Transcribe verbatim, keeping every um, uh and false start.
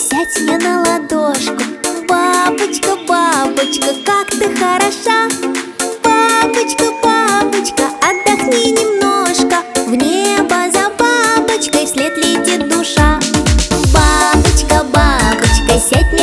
сядь мне на ладошку. Бабочка, бабочка, как ты хороша. Бабочка, бабочка, отдохни немножко. В небо за бабочкой вслед летит душа. Бабочка, бабочка, сядь